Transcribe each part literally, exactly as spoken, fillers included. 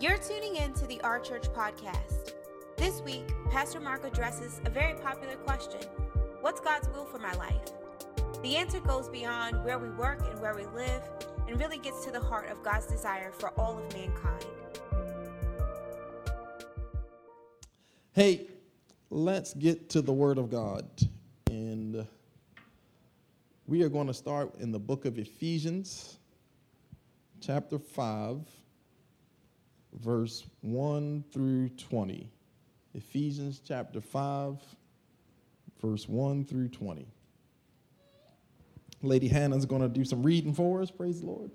You're tuning in to the Our Church podcast. This week, Pastor Mark addresses a very popular question: what's God's will for my life? The answer goes beyond where we work and where we live, and really gets to the heart of God's desire for all of mankind. Hey, let's get to the Word of God. And we are going to start in the book of Ephesians, chapter five, verse one through twenty. Ephesians chapter five, verse one through twenty. Lady Hannah's going to do some reading for us. Praise the Lord.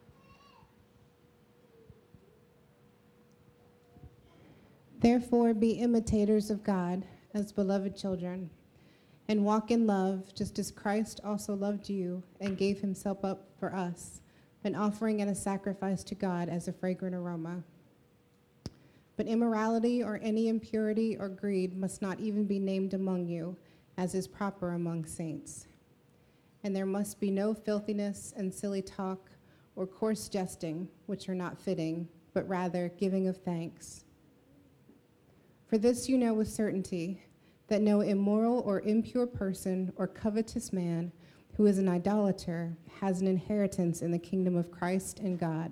Therefore, be imitators of God as beloved children, and walk in love, just as Christ also loved you and gave himself up for us, an offering and a sacrifice to God as a fragrant aroma. But immorality or any impurity or greed must not even be named among you, as is proper among saints. And there must be no filthiness and silly talk or coarse jesting, which are not fitting, but rather giving of thanks. For this you know with certainty, that no immoral or impure person or covetous man who is an idolater has an inheritance in the kingdom of Christ and God.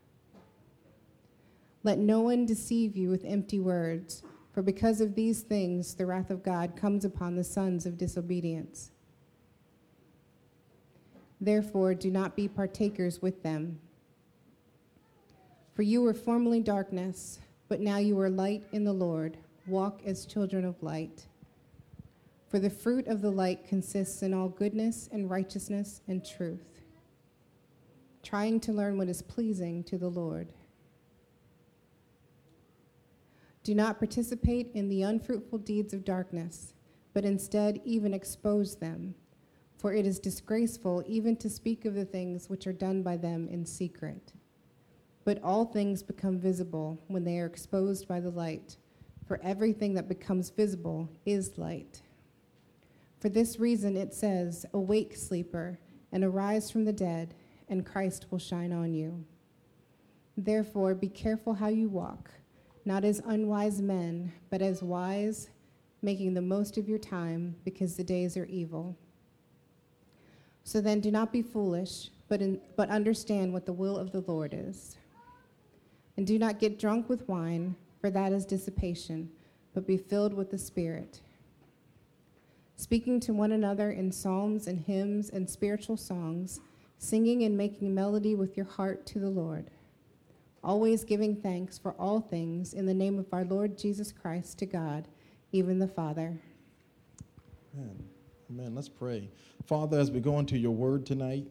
Let no one deceive you with empty words, for because of these things the wrath of God comes upon the sons of disobedience. Therefore, do not be partakers with them. For you were formerly darkness, but now you are light in the Lord. Walk as children of light. For the fruit of the light consists in all goodness and righteousness and truth, trying to learn what is pleasing to the Lord. Do not participate in the unfruitful deeds of darkness, but instead even expose them. For it is disgraceful even to speak of the things which are done by them in secret. But all things become visible when they are exposed by the light, for everything that becomes visible is light. For this reason it says, "Awake, sleeper, and arise from the dead, and Christ will shine on you." Therefore be careful how you walk, not as unwise men, but as wise, making the most of your time, because the days are evil. So then do not be foolish, but in, but understand what the will of the Lord is. And do not get drunk with wine, for that is dissipation, but be filled with the Spirit, speaking to one another in psalms and hymns and spiritual songs, singing and making melody with your heart to the Lord, always giving thanks for all things in the name of our Lord Jesus Christ to God, even the Father. Amen. Amen. Let's pray. Father, as we go into your word tonight,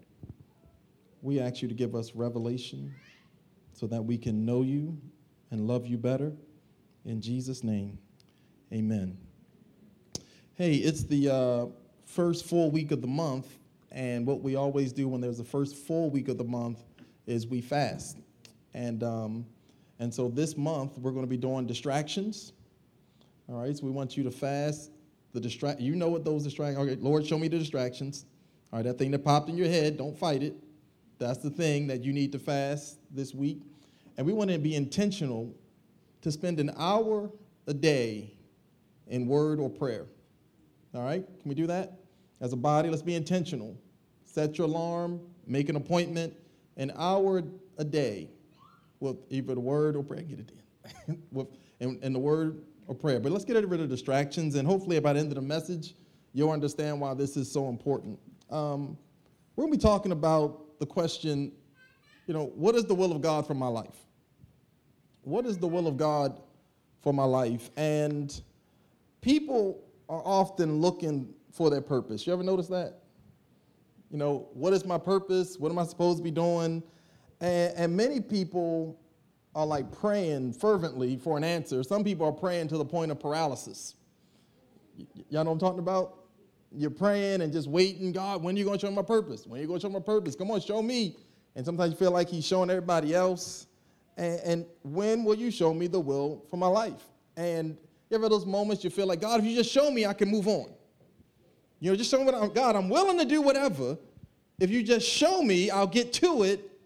we ask you to give us revelation so that we can know you and love you better. In Jesus' name, amen. Hey, it's the uh, first full week of the month, and what we always do when there's the first full week of the month is we fast. And um, and so this month, we're going to be doing distractions. All right, so we want you to fast. The distract. You know what those distractions are. Okay, Lord, show me the distractions. All right, that thing that popped in your head, don't fight it. That's the thing that you need to fast this week. And we want to be intentional to spend an hour a day in word or prayer. All right, can we do that? As a body, let's be intentional. Set your alarm, make an appointment, an hour a day with either the word or prayer. Get it in. with, and, and the word or prayer. But let's get rid of distractions, and hopefully by the end of the message, you'll understand why this is so important. Um, we're going to be talking about the question, you know, what is the will of God for my life? What is the will of God for my life? And people are often looking for their purpose. You ever notice that? You know, what is my purpose? What am I supposed to be doing? And, and many people are like praying fervently for an answer. Some people are praying to the point of paralysis. Y- y'all know what I'm talking about? You're praying and just waiting, God, when are you going to show me my purpose? When are you going to show me my purpose? Come on, show me. And sometimes you feel like he's showing everybody else. And, and when will you show me the will for my life? And you ever have those moments you feel like, God, if you just show me, I can move on. You know, just show me what I'm, God, I'm willing to do whatever. If you just show me, I'll get to it.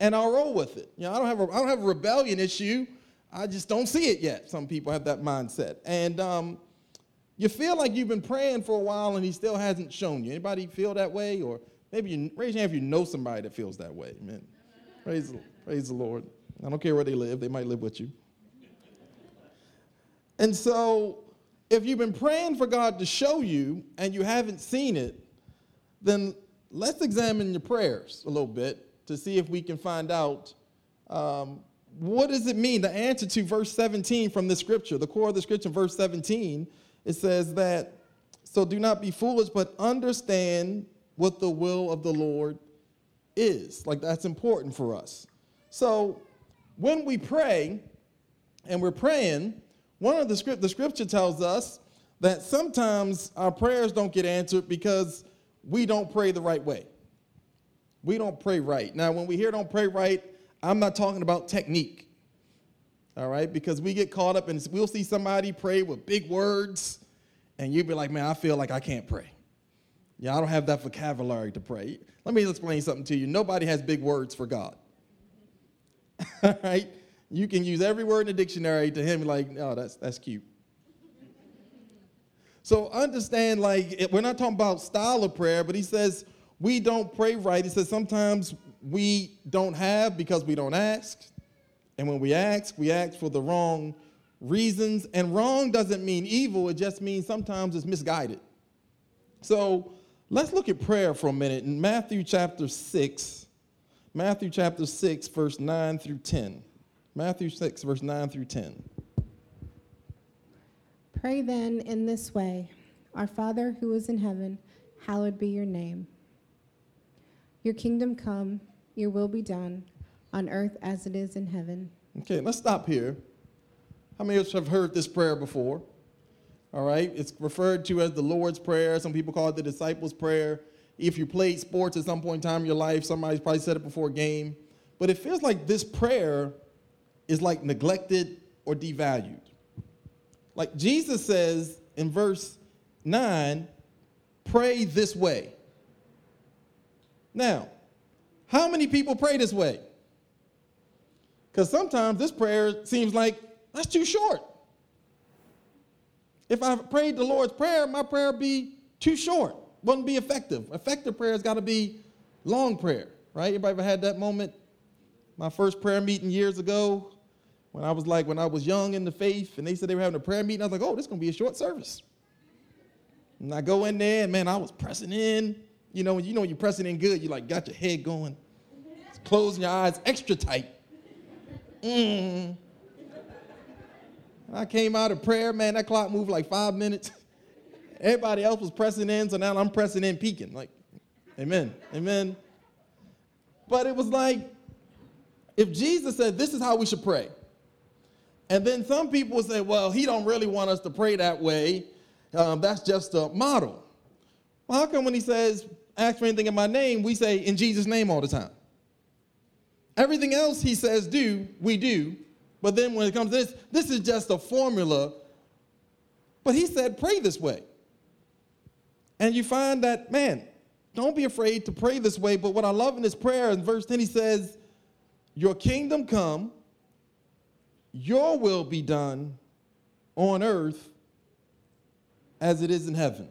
and I'll roll with it. You know, I don't have a, I don't have a rebellion issue. I just don't see it yet. Some people have that mindset. And um, you feel like you've been praying for a while and he still hasn't shown you. Anybody feel that way? Or maybe you, raise your hand if you know somebody that feels that way. Amen. Praise, praise the Lord. I don't care where they live. They might live with you. And so if you've been praying for God to show you and you haven't seen it, then let's examine your prayers a little bit to see if we can find out um, what does it mean? The answer to verse seventeen from the scripture, the core of the scripture, verse seventeen, it says that, so do not be foolish, but understand what the will of the Lord is. Like, that's important for us. So when we pray and we're praying, one of the script, the scripture tells us that sometimes our prayers don't get answered because we don't pray the right way. We don't pray right. Now, when we hear don't pray right, I'm not talking about technique, all right? Because we get caught up and we'll see somebody pray with big words, and you'll be like, man, I feel like I can't pray. Yeah, I don't have that vocabulary to pray. Let me explain something to you. Nobody has big words for God, all right? You can use every word in the dictionary to him like, oh, that's, that's cute. So understand, like, we're not talking about style of prayer, but he says we don't pray right. He says sometimes we don't have because we don't ask. And when we ask, we ask for the wrong reasons. And wrong doesn't mean evil. It just means sometimes it's misguided. So let's look at prayer for a minute. In Matthew chapter six, Matthew chapter six, verse nine through ten. Matthew six, verse nine through ten. Pray then in this way, Our Father who is in heaven, hallowed be your name. Your kingdom come, your will be done, on earth as it is in heaven. Okay, let's stop here. How many of us have heard this prayer before? All right, it's referred to as the Lord's Prayer. Some people call it the disciples' prayer. If you played sports at some point in time in your life, somebody's probably said it before a game. But it feels like this prayer is like neglected or devalued. Like Jesus says in verse nine, pray this way. Now, how many people pray this way? Because sometimes this prayer seems like that's too short. If I prayed the Lord's Prayer, my prayer would be too short, wouldn't be effective. Effective prayer has got to be long prayer, right? Anybody ever had that moment? My first prayer meeting years ago, when I was like, when I was young in the faith, and they said they were having a prayer meeting, I was like, oh, this is going to be a short service. And I go in there, and man, I was pressing in. You know, you know when you're pressing in good, you like got your head going, closing your eyes extra tight. Mm. I came out of prayer, man, that clock moved like five minutes. Everybody else was pressing in, so now I'm pressing in, peeking. Like, amen, amen. But it was like, if Jesus said, this is how we should pray, and then some people would say, well, he don't really want us to pray that way. Um, that's just a model. Well, how come when he says, ask for anything in my name, we say in Jesus' name all the time? Everything else he says do, we do. But then when it comes to this, this is just a formula. But he said, pray this way. And you find that, man, don't be afraid to pray this way. But what I love in this prayer, in verse ten, he says, your kingdom come, your will be done on earth as it is in heaven.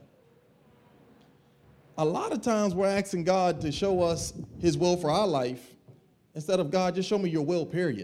A lot of times we're asking God to show us his will for our life instead of, God, just show me your will, period.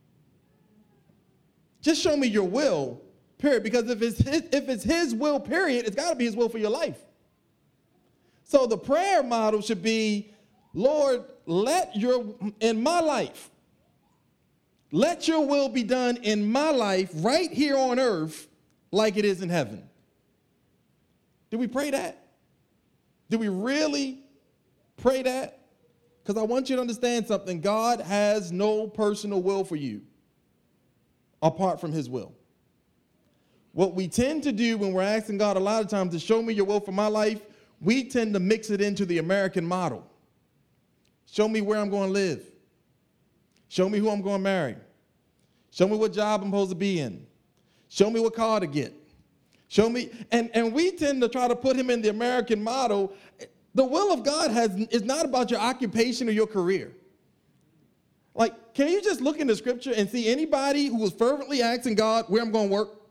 Just show me your will, period. Because if it's his, if it's his will, period, it's got to be his will for your life. So the prayer model should be, Lord, let your, in my life, let your will be done in my life right here on earth like it is in heaven. Did we pray that? Did we really pray that? Because I want you to understand something. God has no personal will for you apart from his will. What we tend to do when we're asking God a lot of times to show me your will for my life, we tend to mix it into the American model. Show me where I'm going to live. Show me who I'm going to marry. Show me what job I'm supposed to be in. Show me what car to get. Show me, and, and we tend to try to put him in the American model. The will of God has is not about your occupation or your career. Like, can you just look in the scripture and see anybody who was fervently asking God where I'm going to work?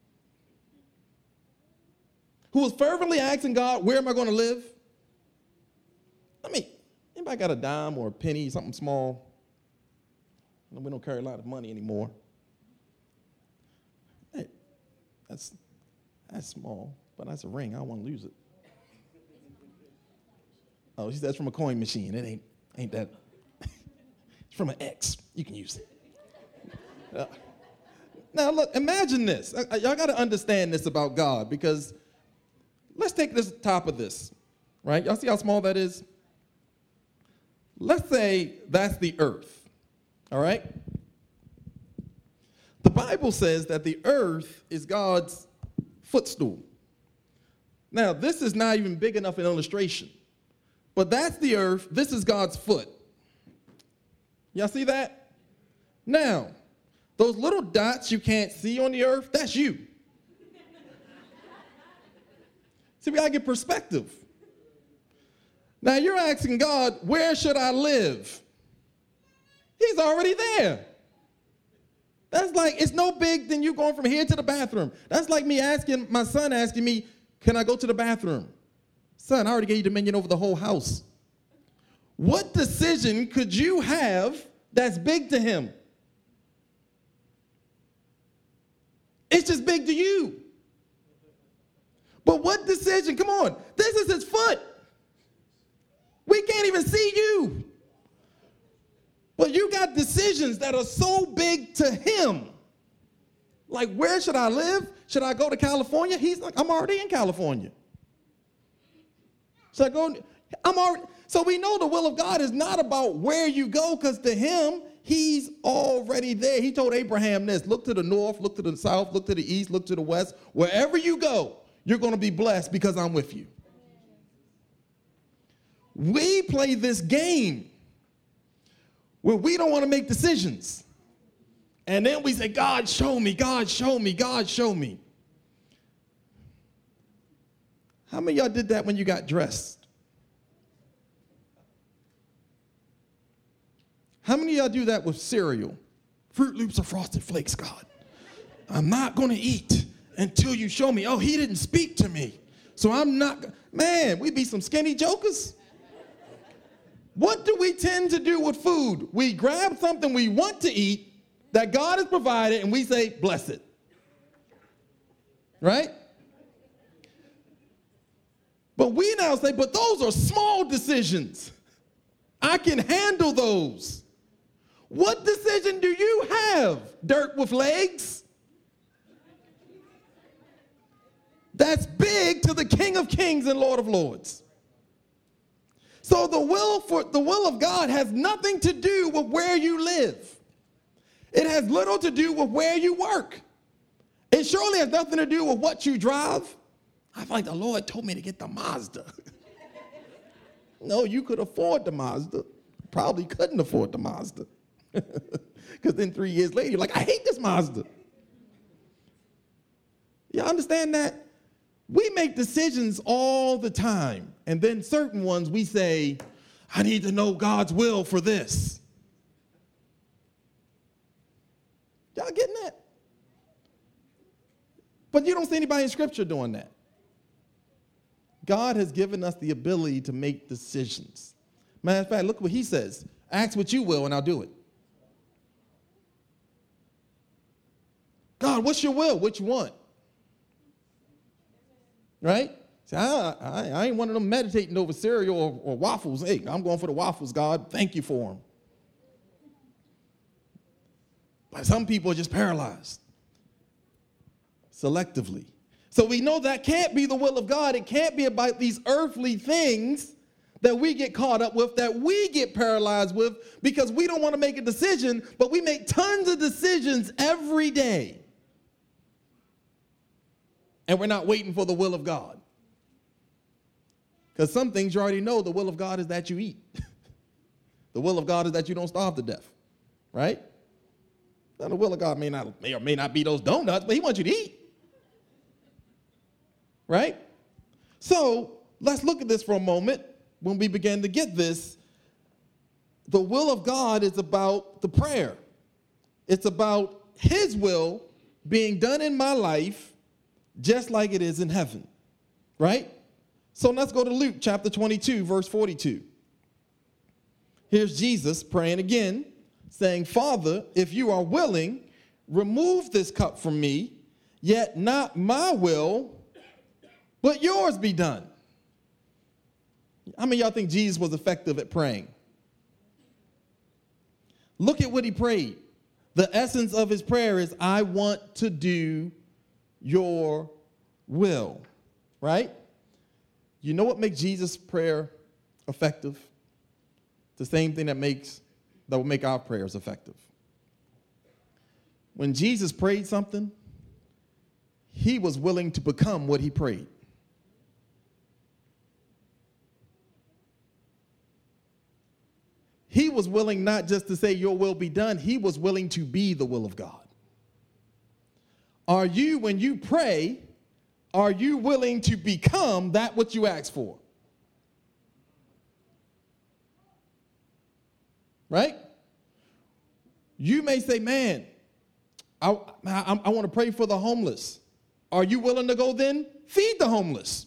Who was fervently asking God, where am I going to live? I mean, anybody got a dime or a penny, something small? We don't carry a lot of money anymore. Hey, that's, that's small, but that's a ring. I don't want to lose it. Oh, that's from a coin machine. It ain't, ain't that. It's from an X. You can use it. Uh, now, look, imagine this. I, I, y'all got to understand this about God, because let's take this top of this, right? Y'all see how small that is? Let's say that's the earth, all right? The Bible says that the earth is God's footstool. Now, this is not even big enough an illustration, but that's the earth. This is God's foot. Y'all see that? Now, those little dots you can't see on the earth, that's you. See, we got to get perspective. Now, you're asking God, where should I live? He's already there. That's like, it's no big than you going from here to the bathroom. That's like me asking, my son asking me, can I go to the bathroom? Son, I already gave you dominion over the whole house. What decision could you have that's big to him? It's just big to you. But what decision? Come on. This is his foot. We can't even see you. But you got decisions that are so big to him. Like, where should I live? Should I go to California? He's like, I'm already in California. Should I go? I'm already. So we know the will of God is not about where you go, because to him, he's already there. He told Abraham this: look to the north, look to the south, look to the east, look to the west. Wherever you go, you're going to be blessed because I'm with you. We play this game where we don't want to make decisions. And then we say, God, show me, God, show me, God, show me. How many of y'all did that when you got dressed? How many of y'all do that with cereal? Fruit Loops or Frosted Flakes, God. I'm not going to eat until you show me. Oh, he didn't speak to me, so I'm not. Man, we be some skinny jokers. What do we tend to do with food? We grab something we want to eat that God has provided, and we say, bless it. Right? But we now say, but those are small decisions. I can handle those. What decision do you have, dirt with legs? That's big to the King of Kings and Lord of Lords. So the will for the will of God has nothing to do with where you live. It has little to do with where you work. It surely has nothing to do with what you drive. I feel like the Lord told me to get the Mazda. No, you could afford the Mazda. Probably couldn't afford the Mazda. Because then three years later, you're like, I hate this Mazda. You understand that? We make decisions all the time. And then certain ones we say, I need to know God's will for this. Y'all getting that? But you don't see anybody in Scripture doing that. God has given us the ability to make decisions. Matter of fact, look what he says. Ask what you will and I'll do it. God, what's your will? What you want? Right? See, I, I, I ain't one of them meditating over cereal or, or waffles. Hey, I'm going for the waffles, God. Thank you for them. But some people are just paralyzed selectively. So we know that can't be the will of God. It can't be about these earthly things that we get caught up with, that we get paralyzed with, because we don't want to make a decision, but we make tons of decisions every day. And we're not waiting for the will of God. Because some things you already know, the will of God is that you eat. The will of God is that you don't starve to death. Right? Now, the will of God may not may or may not be those donuts, but he wants you to eat. Right? So let's look at this for a moment when we begin to get this. the will of God is about the prayer. It's about his will being done in my life just like it is in heaven, right? So let's go to Luke chapter twenty-two, verse forty-two. Here's Jesus praying again, saying, Father, if you are willing, remove this cup from me, yet not my will, but yours be done. How many of y'all think Jesus was effective at praying? Look at what he prayed. The essence of his prayer is, I want to do your will, right? You know what makes Jesus' prayer effective? The same thing that makes that will make our prayers effective. When Jesus prayed something, he was willing to become what he prayed. He was willing not just to say, your will be done. He was willing to be the will of God. Are you, when you pray, are you willing to become that what you ask for? Right? You may say, man, I, I, I want to pray for the homeless. Are you willing to go then feed the homeless?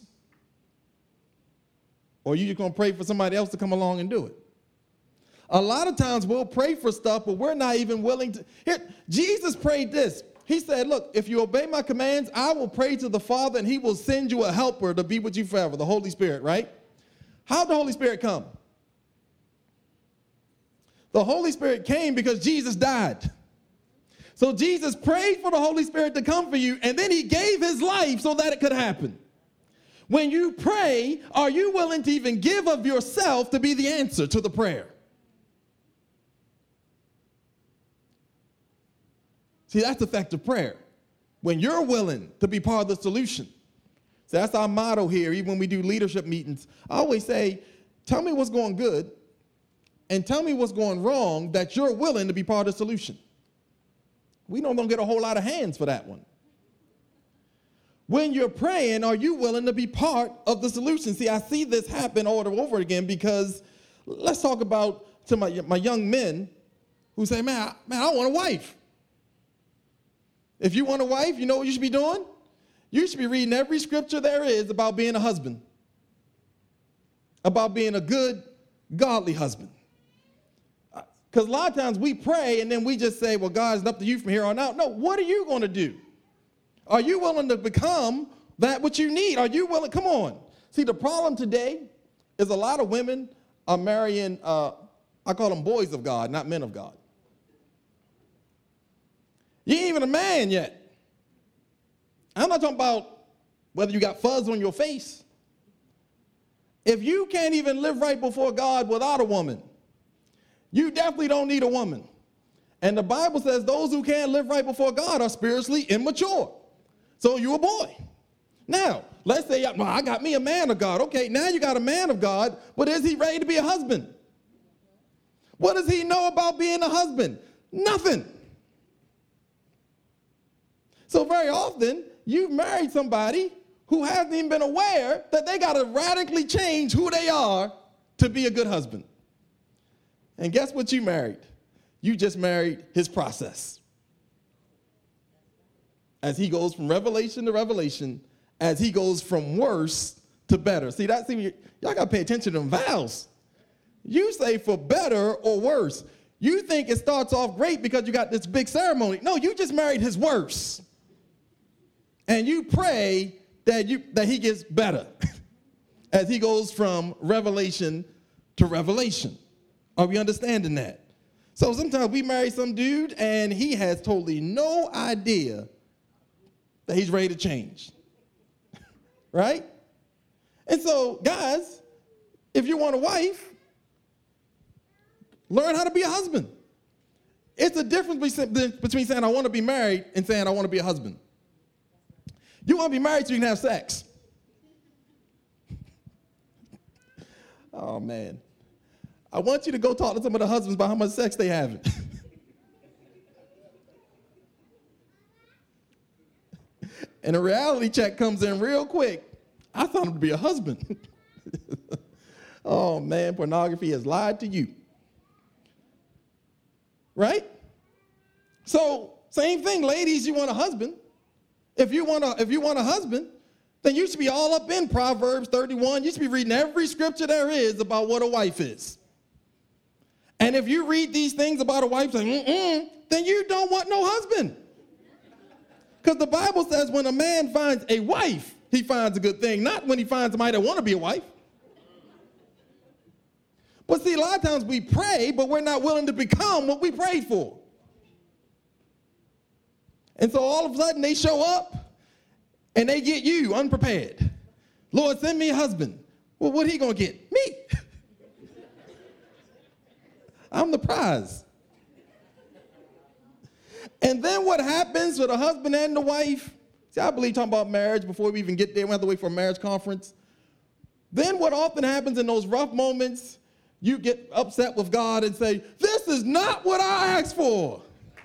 Or are you just going to pray for somebody else to come along and do it? A lot of times we'll pray for stuff, but we're not even willing to. Here, Jesus prayed this. He said, look, if you obey my commands, I will pray to the Father, and he will send you a helper to be with you forever, the Holy Spirit, right? How'd the Holy Spirit come? The Holy Spirit came because Jesus died. So Jesus prayed for the Holy Spirit to come for you, and then he gave his life so that it could happen. When you pray, are you willing to even give of yourself to be the answer to the prayer? See, that's effective prayer. When you're willing to be part of the solution. So that's our motto here, even when we do leadership meetings. I always say, tell me what's going good and tell me what's going wrong that you're willing to be part of the solution. We don't get a whole lot of hands for that one. When you're praying, are you willing to be part of the solution? See, I see this happen over and over again because let's talk about to my, my young men who say, man, I, man, I want a wife. If you want a wife, you know what you should be doing? You should be reading every scripture there is about being a husband, about being a good, godly husband. Because a lot of times we pray and then we just say, well, God, it's up to you from here on out. No, what are you going to do? Are you willing to become that what you need? Are you willing? Come on. See, the problem today is a lot of women are marrying, uh, I call them boys of God, not men of God. You ain't even a man yet. I'm not talking about whether you got fuzz on your face. If you can't even live right before God without a woman, you definitely don't need a woman. And the Bible says those who can't live right before God are spiritually immature. So you're a boy. Now, let's say, well, I got me a man of God. Okay, now you got a man of God, but is he ready to be a husband? What does he know about being a husband? Nothing. So very often, you've married somebody who hasn't even been aware that they got to radically change who they are to be a good husband. And guess what you married? You just married his process. As he goes from revelation to revelation, as he goes from worse to better. See, that's, y'all got to pay attention to them vows. You say for better or worse. You think it starts off great because you got this big ceremony. No, you just married his worse. And you pray that you that he gets better as he goes from revelation to revelation. Are we understanding that? So sometimes we marry some dude and he has totally no idea that he's ready to change. Right? And so, guys, if you want a wife, learn how to be a husband. It's a difference between saying I want to be married and saying I want to be a husband. You want to be married so you can have sex. Oh, man. I want you to go talk to some of the husbands about how much sex they having. And a reality check comes in real quick. I thought him to be a husband. Oh, man, pornography has lied to you. right? So same thing, ladies, you want a husband. If you want a, if you want a husband, then you should be all up in Proverbs thirty-one. You should be reading every scripture there is about what a wife is. And if you read these things about a wife, saying, mm-mm, then you don't want no husband. Because the Bible says when a man finds a wife, he finds a good thing, not when he finds somebody that want to be a wife. But see, a lot of times we pray, but we're not willing to become what we prayed for. And so all of a sudden they show up and they get you unprepared. Lord, send me a husband. Well, what he going to get? Me. I'm the prize. And then what happens with the husband and the wife? See, I believe talking about marriage before we even get there. We have to wait for a marriage conference. Then what often happens in those rough moments, you get upset with God and say, this is not what I asked for.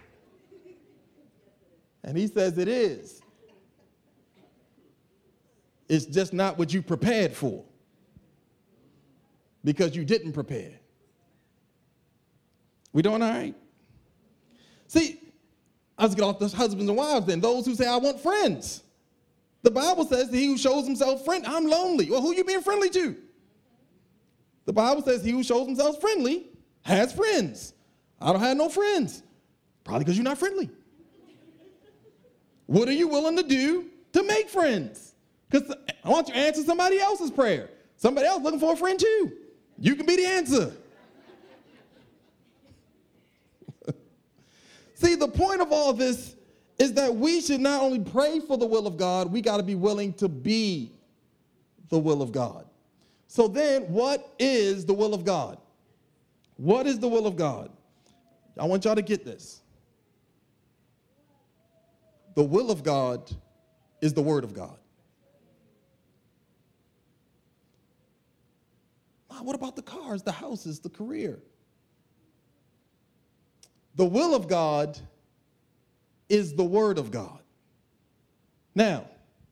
And he says it is. It's just not what you prepared for. Because you didn't prepare. We doing all right? See, let's get off the husbands and wives then. Those who say, I want friends. The Bible says he who shows himself friend, I'm lonely. Well, who you being friendly to? The Bible says he who shows himself friendly has friends. I don't have no friends. Probably because you're not friendly. What are you willing to do to make friends? Because I want you to answer somebody else's prayer. Somebody else looking for a friend too. You can be the answer. See, the point of all this is that we should not only pray for the will of God, we got to be willing to be the will of God. So then, what is the will of God? What is the will of God? I want y'all to get this. The will of God is the word of God. What about the cars, the houses, the career? The will of God is the word of God. Now,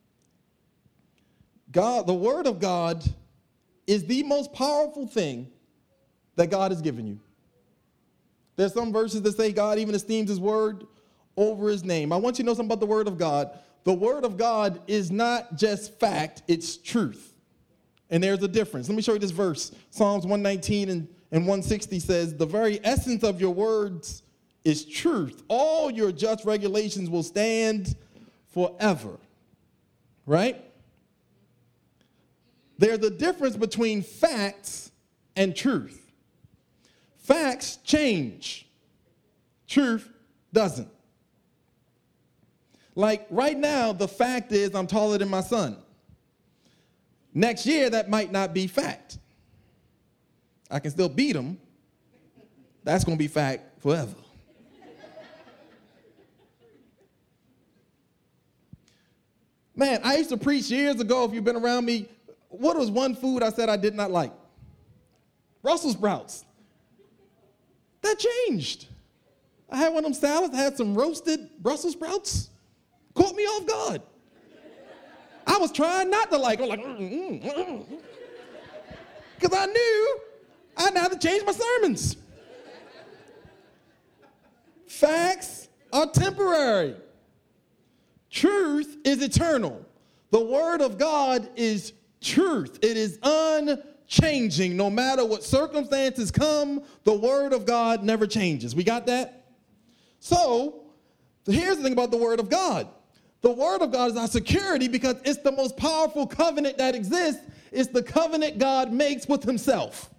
God, the word of God is the most powerful thing that God has given you. There's some verses that say God even esteems his word over his name. I want you to know something about the word of God. The word of God is not just fact, it's truth. And there's a difference. Let me show you this verse. Psalms one nineteen and, and one sixty says, the very essence of your words is truth. All your just regulations will stand forever. Right? There's a difference between facts and truth. Facts change. Truth doesn't. Like right now, the fact is I'm taller than my son. Next year, that might not be fact. I can still beat him. That's going to be fact forever. Man, I used to preach years ago, if you've been around me, what was one food I said I did not like? Brussels sprouts. That changed. I had one of them salads, I had some roasted Brussels sprouts. Caught me off guard. I was trying not to like, I was like, mm, mm, mm. Because I knew I'd have to change my sermons. Facts are temporary. Truth is eternal. The word of God is truth. It is unchanging. No matter what circumstances come, the word of God never changes. We got that? So, here's the thing about the word of God. The word of God is our security because it's the most powerful covenant that exists. It's the covenant God makes with himself.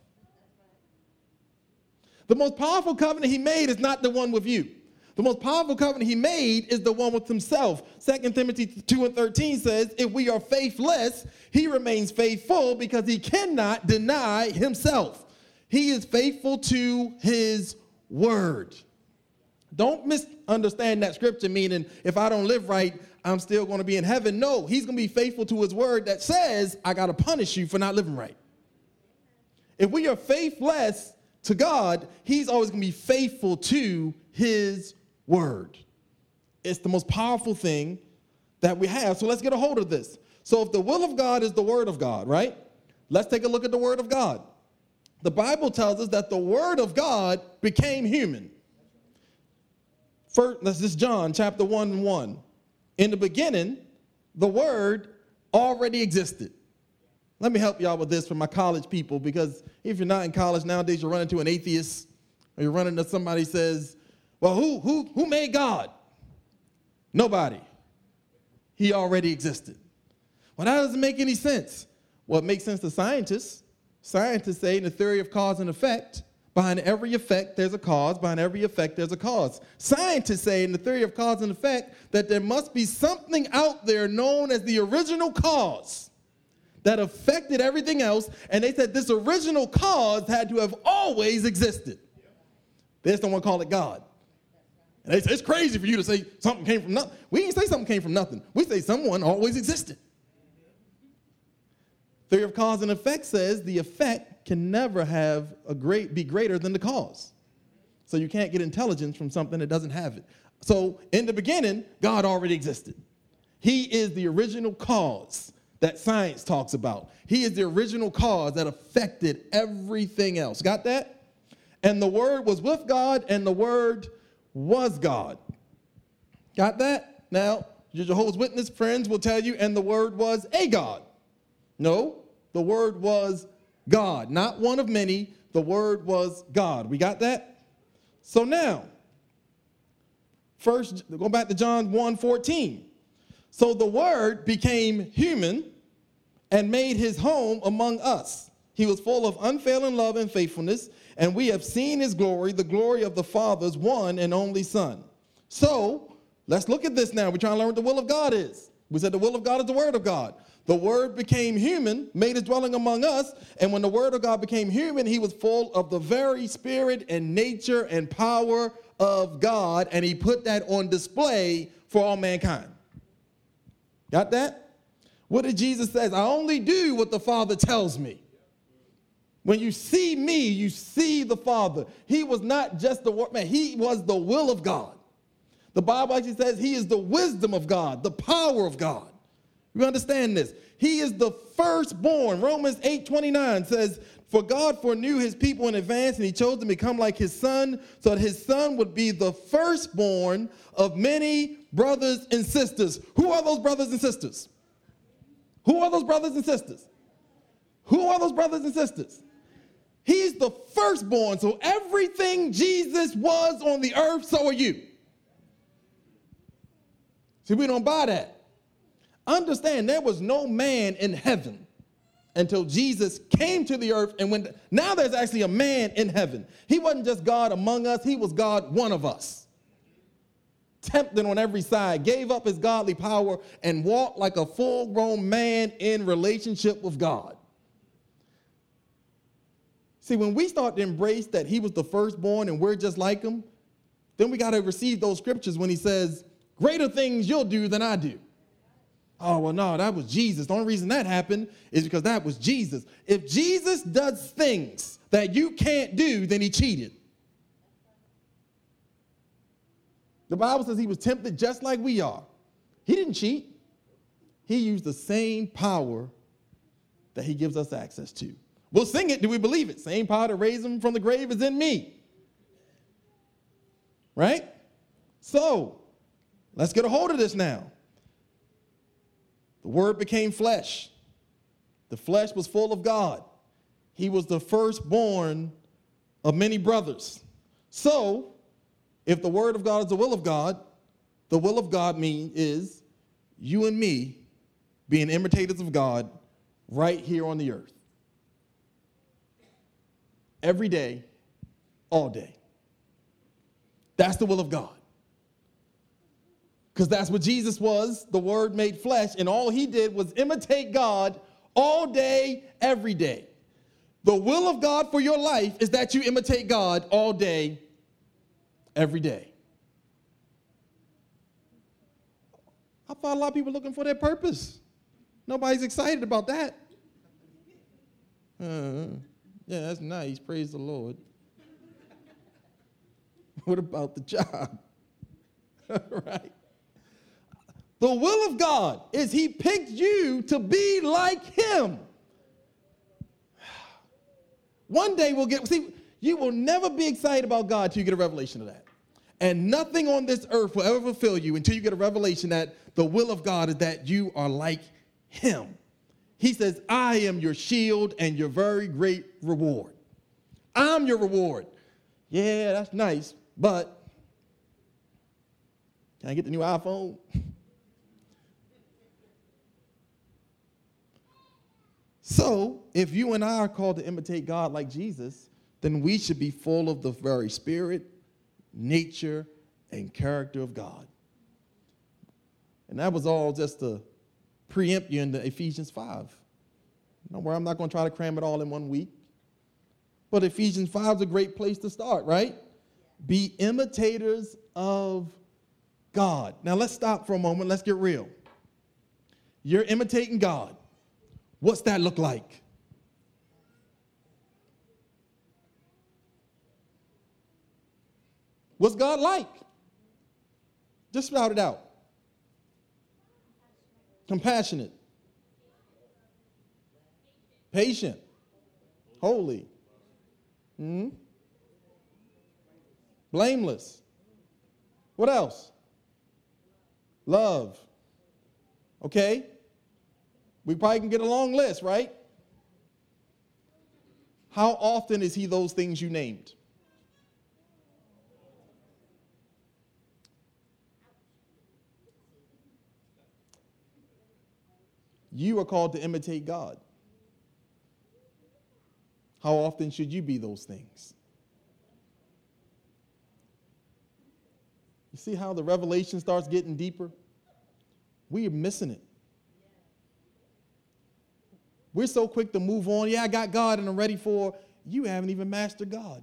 The most powerful covenant he made is not the one with you. The most powerful covenant he made is the one with himself. Second Timothy two and thirteen says, if we are faithless, he remains faithful because he cannot deny himself. He is faithful to his word. Don't misunderstand that scripture meaning if I don't live right, I'm still going to be in heaven. No, he's going to be faithful to his word that says I got to punish you for not living right. If we are faithless to God, he's always going to be faithful to his word. It's the most powerful thing that we have. So let's get a hold of this. So if the will of God is the word of God, right? Let's take a look at the word of God. The Bible tells us that the word of God became human. First, this is John chapter one and one. In the beginning, the Word already existed. Let me help y'all with this for my college people, because if you're not in college nowadays, you run into an atheist, or you're running into somebody who says, well, who, who, who made God? Nobody. He already existed. Well, that doesn't make any sense. Well, it makes sense to scientists. Scientists say in the theory of cause and effect, behind every effect, there's a cause. Behind every effect, there's a cause. Scientists say in the theory of cause and effect that there must be something out there known as the original cause that affected everything else, and they said this original cause had to have always existed. They just don't want to call it God. And they say it's crazy for you to say something came from nothing. We didn't say something came from nothing. We say someone always existed. Theory of cause and effect says the effect can never have a great be greater than the cause. So you can't get intelligence from something that doesn't have it. So in the beginning, God already existed. He is the original cause that science talks about. He is the original cause that affected everything else. Got that? And the Word was with God, and the Word was God. Got that? Now, your Jehovah's Witness friends will tell you, and the Word was a God. No, the Word was God. Not one of many. The Word was God. We got that? So now, first, go back to John one fourteen. So the Word became human and made his home among us. He was full of unfailing love and faithfulness, and we have seen his glory, the glory of the Father's one and only Son. So let's look at this now. We're trying to learn what the will of God is. We said the will of God is the Word of God. The Word became human, made his dwelling among us, and when the Word of God became human, he was full of the very spirit and nature and power of God, and he put that on display for all mankind. Got that? What did Jesus say? I only do what the Father tells me. When you see me, you see the Father. He was not just the word, man, he was the will of God. The Bible actually says he is the wisdom of God, the power of God. You understand this? He is the firstborn. Romans eight twenty-nine says, for God foreknew his people in advance, and he chose to become like his son, so that his son would be the firstborn of many brothers and sisters. Who are those brothers and sisters? Who are those brothers and sisters? Who are those brothers and sisters? He's the firstborn, so everything Jesus was on the earth, so are you. See, we don't buy that. Understand, there was no man in heaven until Jesus came to the earth, and when now there's actually a man in heaven. He wasn't just God among us, he was God one of us. Tempted on every side, gave up his godly power, and walked like a full-grown man in relationship with God. See, when we start to embrace that he was the firstborn and we're just like him, then we got to receive those scriptures when he says, greater things you'll do than I do. Oh, well, no, that was Jesus. The only reason that happened is because that was Jesus. If Jesus does things that you can't do, then he cheated. The Bible says he was tempted just like we are. He didn't cheat. He used the same power that he gives us access to. We'll sing it. Do we believe it? Same power to raise him from the grave is in me. Right? So, let's get a hold of this now. The Word became flesh. The flesh was full of God. He was the firstborn of many brothers. So, if the Word of God is the will of God, the will of God mean is you and me being imitators of God right here on the earth. Every day, all day. That's the will of God. Because that's what Jesus was, the Word made flesh, and all he did was imitate God all day, every day. The will of God for your life is that you imitate God all day, every day. I thought a lot of people looking for their purpose. Nobody's excited about that. Uh, yeah, that's nice. Praise the Lord. What about the job? Right? The will of God is he picked you to be like him. One day we'll get, see, you will never be excited about God till you get a revelation of that. And nothing on this earth will ever fulfill you until you get a revelation that the will of God is that you are like him. He says, I am your shield and your very great reward. I'm your reward. Yeah, that's nice, but can I get the new iPhone? So, if you and I are called to imitate God like Jesus, then we should be full of the very spirit, nature, and character of God. And that was all just to preempt you into Ephesians five. Don't worry, I'm not going to try to cram it all in one week. But Ephesians five is a great place to start, right? Be imitators of God. Now, let's stop for a moment. Let's get real. You're imitating God. What's that look like? What's God like? Just shout it out. Compassionate. Patient. Holy. Mm-hmm. Blameless. What else? Love. Okay? We probably can get a long list, right? How often is he those things you named? You are called to imitate God. How often should you be those things? You see how the revelation starts getting deeper? We are missing it. We're so quick to move on. Yeah, I got God and I'm ready for. You haven't even mastered God.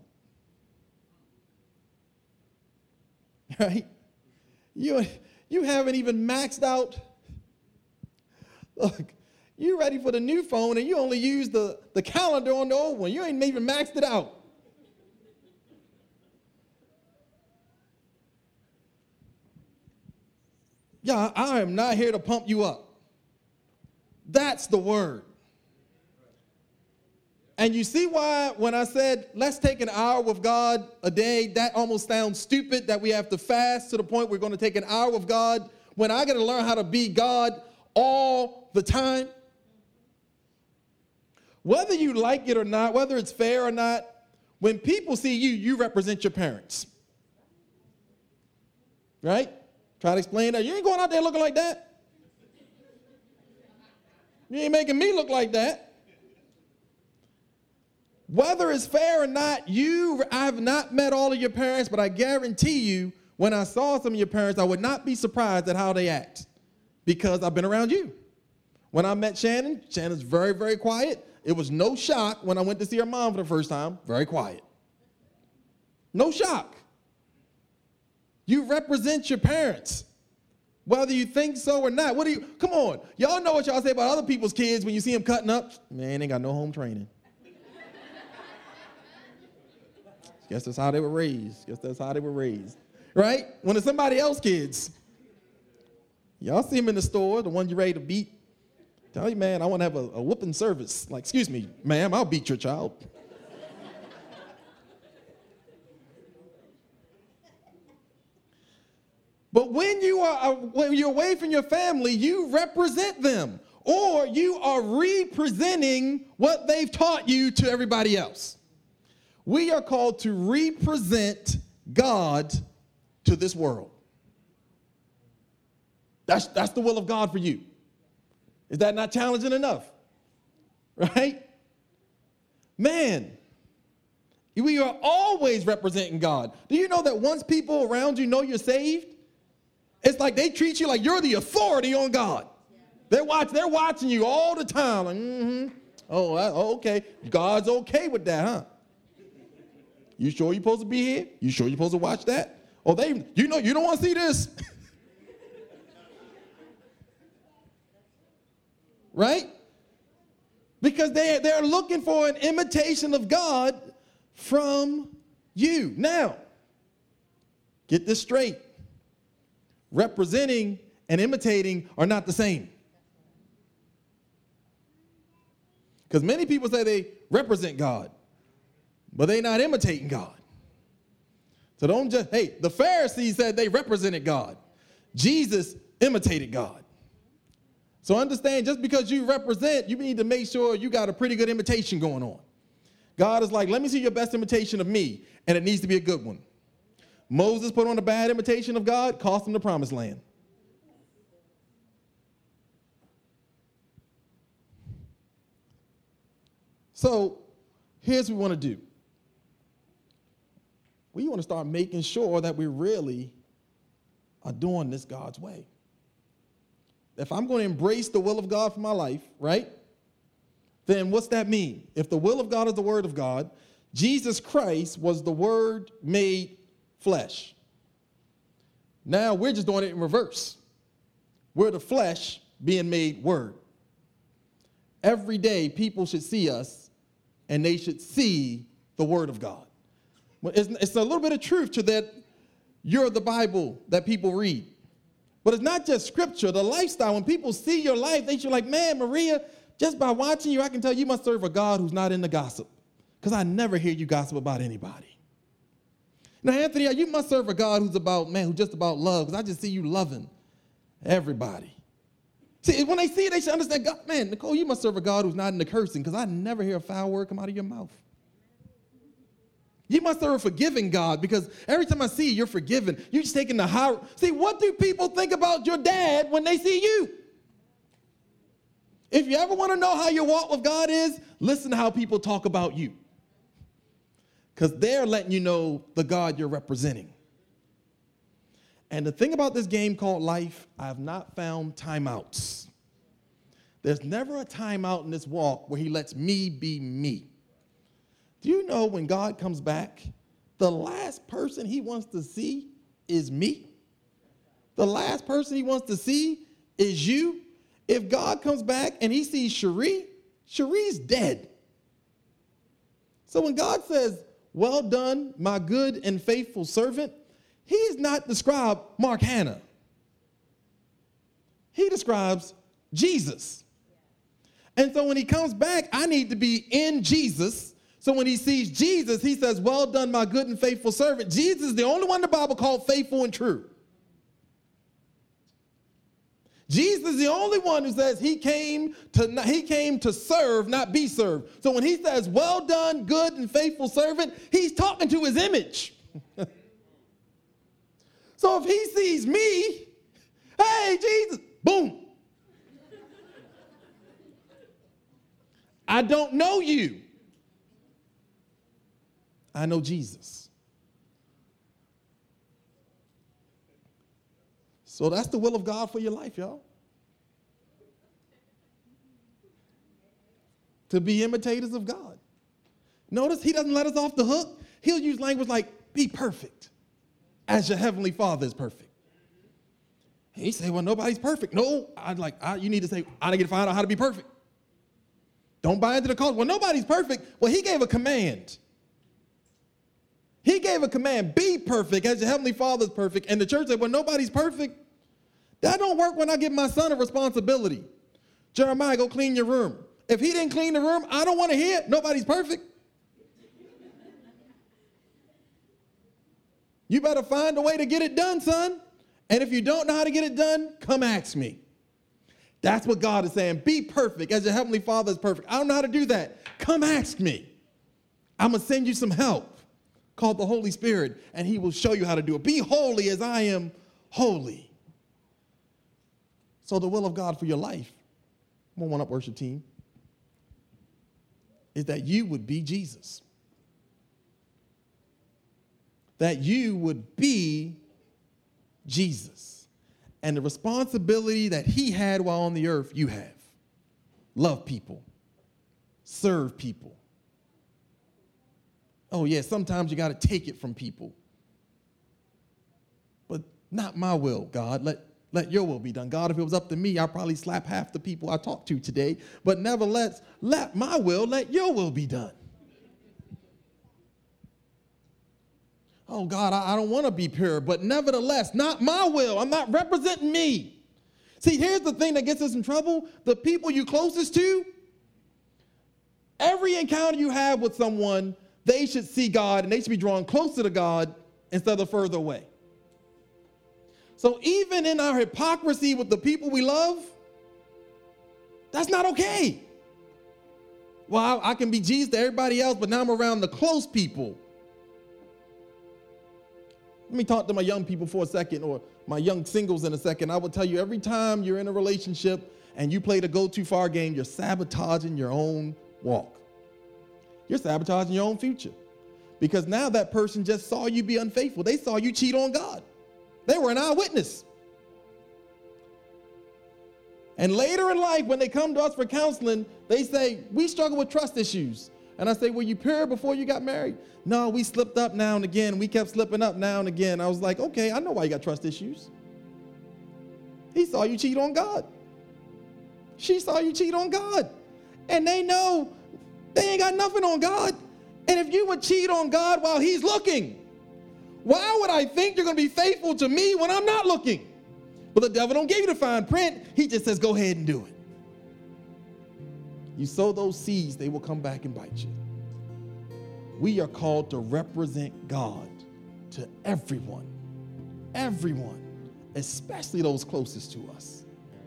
Right? You, you haven't even maxed out. Look, you're ready for the new phone and you only use the, the calendar on the old one. You ain't even maxed it out. Yeah, I am not here to pump you up. That's the word. And you see why when I said, let's take an hour with God a day, that almost sounds stupid that we have to fast to the point we're going to take an hour with God when I got to learn how to be God all the time. Whether you like it or not, whether it's fair or not, when people see you, you represent your parents. Right? Try to explain that. You ain't going out there looking like that. You ain't making me look like that. Whether it's fair or not, you, I've not met all of your parents, but I guarantee you, when I saw some of your parents, I would not be surprised at how they act because I've been around you. When I met Shannon, Shannon's very, very quiet. It was no shock when I went to see her mom for the first time, very quiet. No shock. You represent your parents, whether you think so or not. What do you, come on. Y'all know what y'all say about other people's kids when you see them cutting up. Man, they ain't got no home training. Guess that's how they were raised. Guess that's how they were raised. Right? When it's somebody else's kids, y'all see them in the store, the one you ready to beat. Tell you, man, I want to have a, a whooping service. Like, excuse me, ma'am, I'll beat your child. But when you are when you're away from your family, you represent them, or you are representing what they've taught you to everybody else. We are called to represent God to this world. That's, that's the will of God for you. Is that not challenging enough? Right? Man, we are always representing God. Do you know that once people around you know you're saved, it's like they treat you like you're the authority on God. They're, watch, they're watching you all the time. Like, mm-hmm. Oh, I, okay. God's okay with that, huh? You sure you're supposed to be here? You sure you're supposed to watch that? Oh, they, you know, you don't want to see this. Right? Because they, they're looking for an imitation of God from you. Now, get this straight. Representing and imitating are not the same. Because many people say they represent God, but they're not imitating God. So don't just, hey, the Pharisees said they represented God. Jesus imitated God. So understand, just because you represent, you need to make sure you got a pretty good imitation going on. God is like, let me see your best imitation of me, and it needs to be a good one. Moses put on a bad imitation of God, cost him the promised land. So here's what we want to do. We want to start making sure that we really are doing this God's way. If I'm going to embrace the will of God for my life, right, then what's that mean? If the will of God is the word of God, Jesus Christ was the word made flesh. Now we're just doing it in reverse. We're the flesh being made word. Every day people should see us and they should see the word of God. It's, it's a little bit of truth to that. You're the Bible that people read. But it's not just scripture, the lifestyle. When people see your life, they should like, man, Maria, just by watching you, I can tell you must serve a God who's not into gossip. Because I never hear you gossip about anybody. Now, Anthony, you must serve a God who's about, man, who's just about love. Because I just see you loving everybody. See, when they see it, they should understand, God, man, Nicole, you must serve a God who's not into cursing. Because I never hear a foul word come out of your mouth. You must serve a forgiving God, because every time I see you, you're forgiven. You're just taking the high. See, what do people think about your dad when they see you? If you ever want to know how your walk with God is, listen to how people talk about you. Because they're letting you know the God you're representing. And the thing about this game called life, I have not found timeouts. There's never a timeout in this walk where he lets me be me. Do you know when God comes back, the last person he wants to see is me? The last person he wants to see is you. If God comes back and he sees Cherie, Cherie's dead. So when God says, well done, my good and faithful servant, he is not described Mark Hanna. He describes Jesus. And so when he comes back, I need to be in Jesus. So when he sees Jesus, he says, well done, my good and faithful servant. Jesus is the only one in the Bible called faithful and true. Jesus is the only one who says he came to he came to serve, not be served. So when he says, well done, good and faithful servant, he's talking to his image. So if he sees me, hey, Jesus, boom. I don't know you. I know Jesus. So that's the will of God for your life, y'all. To be imitators of God. Notice he doesn't let us off the hook. He'll use language like, be perfect, as your heavenly Father is perfect. He say, well, nobody's perfect. No, I'd like, I, you need to say, I need to find out how to be perfect. Don't buy into the culture. Well, nobody's perfect. Well, he gave a command. He gave a command, be perfect as your heavenly Father is perfect. And the church said, well, nobody's perfect. That don't work when I give my son a responsibility. Jeremiah, go clean your room. If he didn't clean the room, I don't want to hear it. Nobody's perfect. You better find a way to get it done, son. And if you don't know how to get it done, come ask me. That's what God is saying. Be perfect as your heavenly Father is perfect. I don't know how to do that. Come ask me. I'm going to send you some help called the Holy Spirit, and he will show you how to do it. Be holy as I am holy. So the will of God for your life, come on, one up worship team, is that you would be Jesus. That you would be Jesus. And the responsibility that he had while on the earth, you have. Love people. Serve people. Oh, yeah, sometimes you got to take it from people. But not my will, God. Let, let your will be done. God, if it was up to me, I'd probably slap half the people I talked to today. But nevertheless, let my will, let your will be done. Oh, God, I, I don't want to be pure, but nevertheless, not my will. I'm not representing me. See, here's the thing that gets us in trouble. The people you closest to, every encounter you have with someone, they should see God, and they should be drawn closer to God instead of further away. So even in our hypocrisy with the people we love, that's not okay. Well, I, I can be Jesus to everybody else, but now I'm around the close people. Let me talk to my young people for a second, or my young singles in a second. I will tell you, every time you're in a relationship and you play the go too far game, you're sabotaging your own walk. You're sabotaging your own future. Because now that person just saw you be unfaithful. They saw you cheat on God. They were an eyewitness. And later in life, when they come to us for counseling, they say, we struggle with trust issues. And I say, were you pure before you got married? No, we slipped up now and again. We kept slipping up now and again. I was like, okay, I know why you got trust issues. He saw you cheat on God. She saw you cheat on God. And they know they ain't got nothing on God. And if you would cheat on God while he's looking, why would I think you're going to be faithful to me when I'm not looking? But the devil don't give you the fine print. He just says, go ahead and do it. You sow those seeds, they will come back and bite you. We are called to represent God to everyone, everyone, especially those closest to us.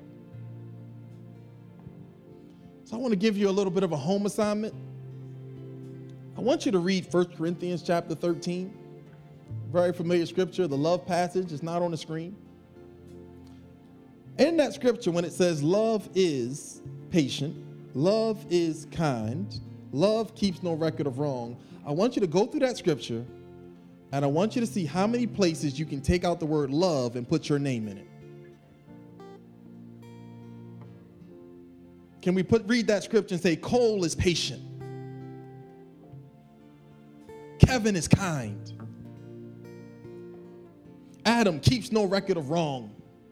So I want to give you a little bit of a home assignment. I want you to read First Corinthians chapter thirteen. Very familiar scripture, the love passage. It's not on the screen. In that scripture, when it says love is patient, love is kind, love keeps no record of wrong, I want you to go through that scripture, and I want you to see how many places you can take out the word love and put your name in it. Can we put read that scripture and say, Cole is patient, Kevin is kind, Adam keeps no record of wrong,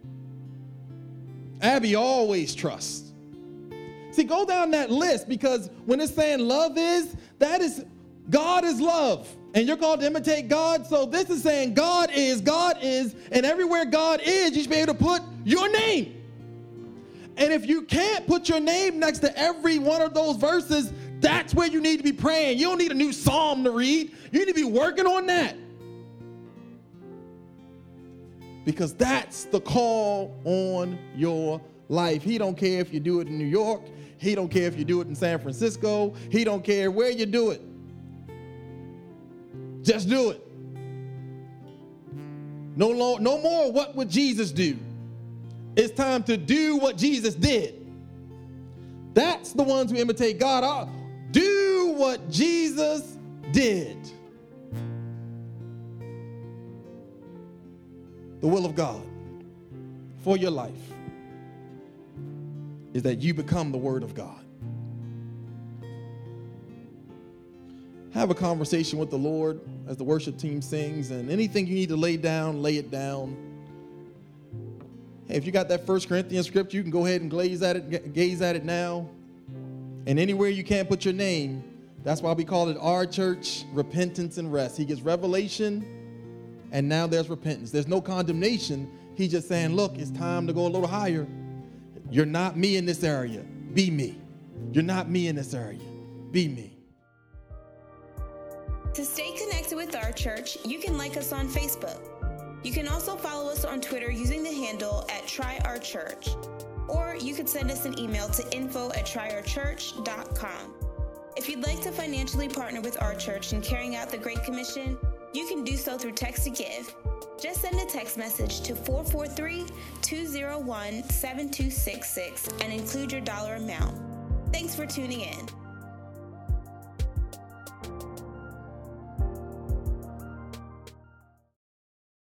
Abby always trusts. See, go down that list, because when it's saying love is, that is, God is love. And you're called to imitate God. So this is saying God is, God is, and everywhere God is, you should be able to put your name. And if you can't put your name next to every one of those verses, that's where you need to be praying. You don't need a new psalm to read. You need to be working on that. Because that's the call on your life. He don't care if you do it in New York. He don't care if you do it in San Francisco. He don't care where you do it. Just do it. No, lo- no more what would Jesus do. It's time to do what Jesus did. That's the ones who imitate God. I'll do what Jesus did. The will of God for your life is that you become the Word of God. Have a conversation with the Lord as the worship team sings, and anything you need to lay down, lay it down. Hey, if you got that First Corinthians scripture, you can go ahead and gaze at it, gaze at it now. And anywhere you can't put your name, that's why we call it Our Church Repentance and Rest. He gives revelation, and now there's repentance. There's no condemnation. He's just saying, look, it's time to go a little higher. You're not me in this area. Be me. You're not me in this area. Be me. To stay connected with our church, you can like us on Facebook. You can also follow us on Twitter using the handle at Try Our Church. Or you could send us an email to info at try our church dot com. If you'd like to financially partner with our church in carrying out the Great Commission, you can do so through Text to Give. Just send a text message to four four three, two zero one, seven two six six and include your dollar amount. Thanks for tuning in.